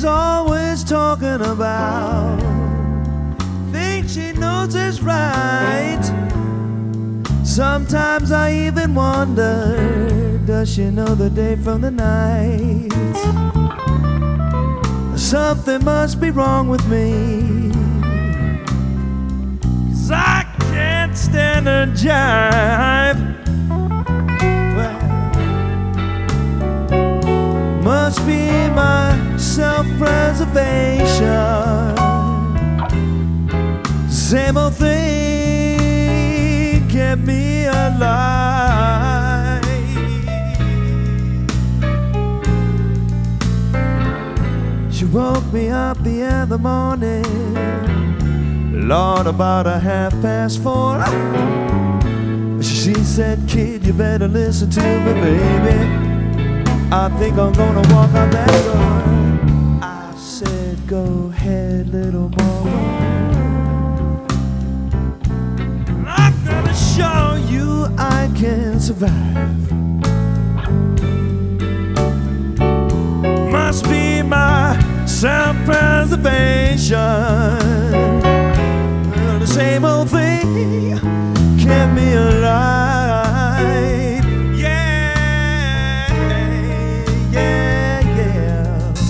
she's always talking about things she knows is right. Sometimes I even wonder, does she know the day from the night? Something must be wrong with me, 'cause I can't stand her jive. Well, must be my self-preservation. Same old thing kept me alive. She woke me up the other morning, Lord, about 4:30. She said, kid, you better listen to me, baby. I think I'm gonna walk out that door. I said, go ahead, little mama. I'm gonna show you I can survive. Must be my self-preservation. The same old thing kept me alive. Yeah, yeah, yeah.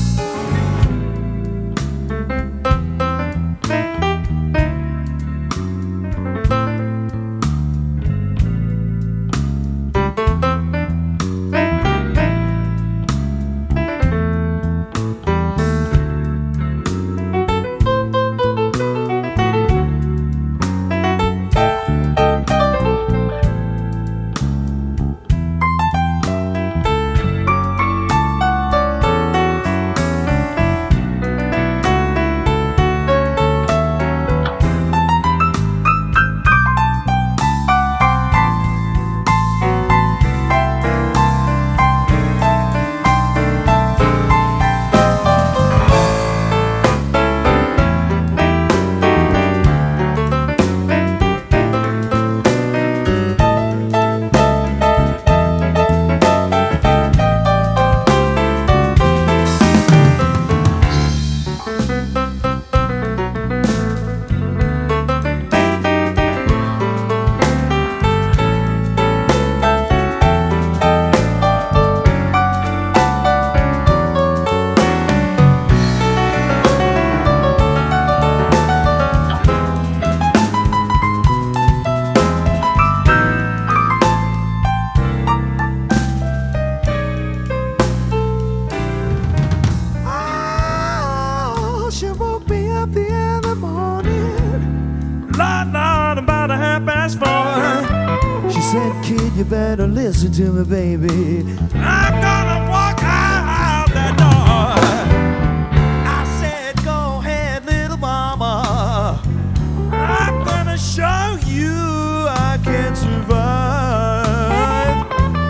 She woke me up the other morning, Lord, about 4:30. She said, kid, you better listen to me, baby. I'm gonna walk out that door. I said, go ahead, little mama. I'm gonna show you I can survive.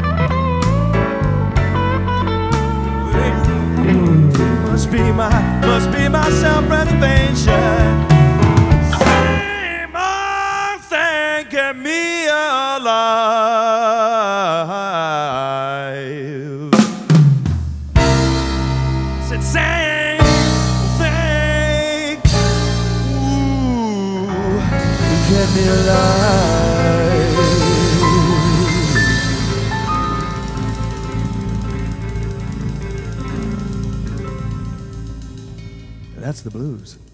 Must be my self-preservation. Same old thing kept me alive. Said same thing, ooh, kept me alive. That's the blues.